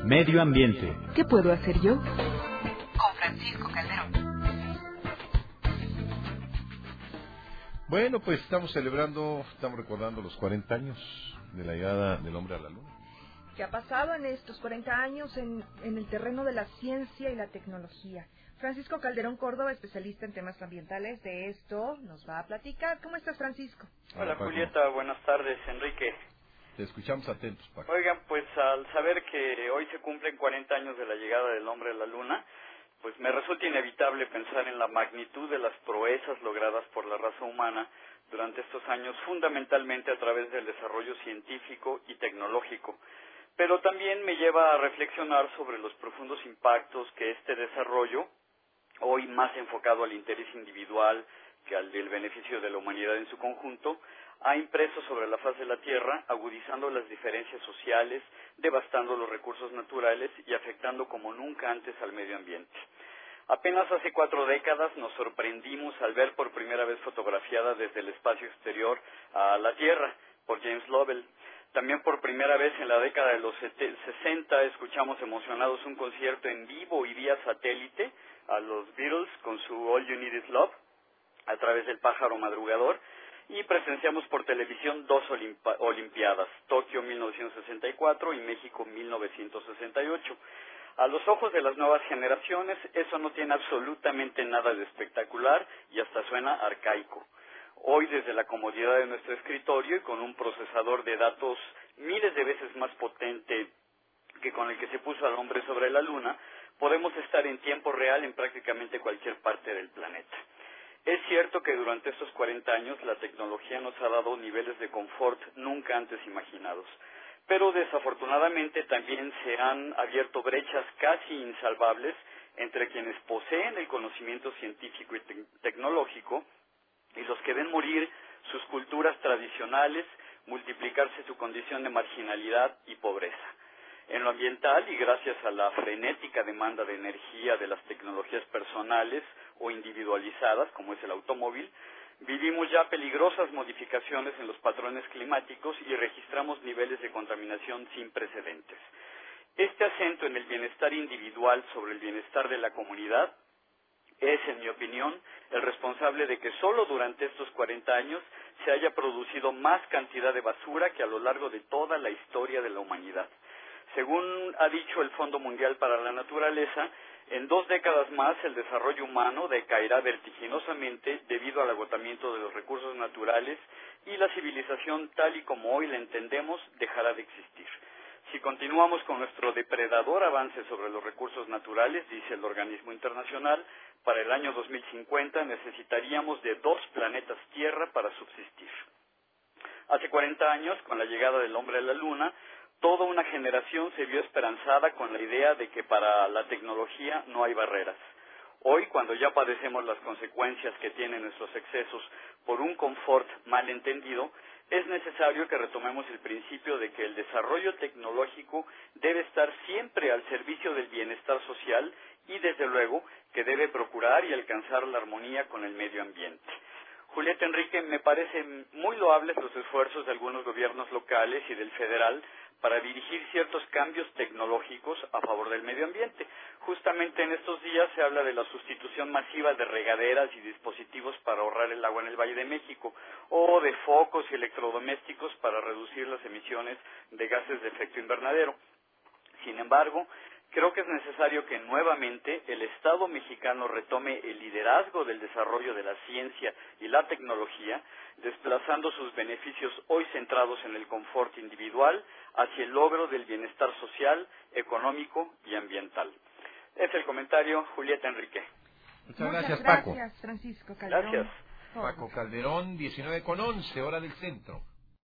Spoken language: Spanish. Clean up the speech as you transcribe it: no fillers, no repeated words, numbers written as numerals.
Medio ambiente. ¿Qué puedo hacer yo? Con Francisco Calderón. Bueno, pues estamos recordando los 40 años de la llegada del hombre a la Luna. ¿Qué ha pasado en estos 40 años en el terreno de la ciencia y la tecnología? Francisco Calderón Córdoba, especialista en temas ambientales, de esto nos va a platicar. ¿Cómo estás, Francisco? Hola, Julieta, buenas tardes, Enrique. Te escuchamos atentos, Paco. Oigan, pues al saber que hoy se cumplen 40 años de la llegada del hombre a la Luna, pues me resulta inevitable pensar en la magnitud de las proezas logradas por la raza humana durante estos años, fundamentalmente a través del desarrollo científico y tecnológico. Pero también me lleva a reflexionar sobre los profundos impactos que este desarrollo, hoy más enfocado al interés individual que al del beneficio de la humanidad en su conjunto, ha impreso sobre la faz de la Tierra, agudizando las diferencias sociales, devastando los recursos naturales y afectando como nunca antes al medio ambiente. Apenas hace 4 décadas nos sorprendimos al ver por primera vez fotografiada desde el espacio exterior a la Tierra por James Lovell. También por primera vez en la década de los 60 escuchamos emocionados un concierto en vivo y vía satélite a los Beatles con su All You Need Is Love a través del pájaro madrugador, y presenciamos por televisión 2 Olimpiadas, Tokio 1964 y México 1968. A los ojos de las nuevas generaciones eso no tiene absolutamente nada de espectacular y hasta suena arcaico. Hoy, desde la comodidad de nuestro escritorio y con un procesador de datos miles de veces más potente que con el que se puso al hombre sobre la Luna, podemos estar en tiempo real en prácticamente cualquier parte del planeta. Es cierto que durante estos 40 años la tecnología nos ha dado niveles de confort nunca antes imaginados, pero desafortunadamente también se han abierto brechas casi insalvables entre quienes poseen el conocimiento científico y tecnológico y los que ven morir sus culturas tradicionales, multiplicarse su condición de marginalidad y pobreza. En lo ambiental, y gracias a la frenética demanda de energía de las tecnologías personales o individualizadas, como es el automóvil, vivimos ya peligrosas modificaciones en los patrones climáticos y registramos niveles de contaminación sin precedentes. Este acento en el bienestar individual sobre el bienestar de la comunidad es, en mi opinión, el responsable de que solo durante estos 40 años se haya producido más cantidad de basura que a lo largo de toda la historia de la humanidad. Según ha dicho el Fondo Mundial para la Naturaleza, en 2 décadas más el desarrollo humano decaerá vertiginosamente debido al agotamiento de los recursos naturales y la civilización tal y como hoy la entendemos dejará de existir. Si continuamos con nuestro depredador avance sobre los recursos naturales, dice el organismo internacional, para el año 2050 necesitaríamos de 2 planetas Tierra para subsistir. Hace 40 años, con la llegada del hombre a la Luna, toda una generación se vio esperanzada con la idea de que para la tecnología no hay barreras. Hoy, cuando ya padecemos las consecuencias que tienen nuestros excesos por un confort mal entendido, es necesario que retomemos el principio de que el desarrollo tecnológico debe estar siempre al servicio del bienestar social y, desde luego, que debe procurar y alcanzar la armonía con el medio ambiente. Julieta, Enrique, me parecen muy loables los esfuerzos de algunos gobiernos locales y del federal para dirigir ciertos cambios tecnológicos a favor del medio ambiente. Justamente en estos días se habla de la sustitución masiva de regaderas y dispositivos para ahorrar el agua en el Valle de México, o de focos y electrodomésticos para reducir las emisiones de gases de efecto invernadero. Sin embargo, creo que es necesario que nuevamente el Estado mexicano retome el liderazgo del desarrollo de la ciencia y la tecnología, desplazando sus beneficios hoy centrados en el confort individual hacia el logro del bienestar social, económico y ambiental. Es el comentario, Julieta, Enrique. Muchas gracias, Paco. Gracias, Francisco Calderón. Gracias. Paco Calderón, 19:11, hora del centro.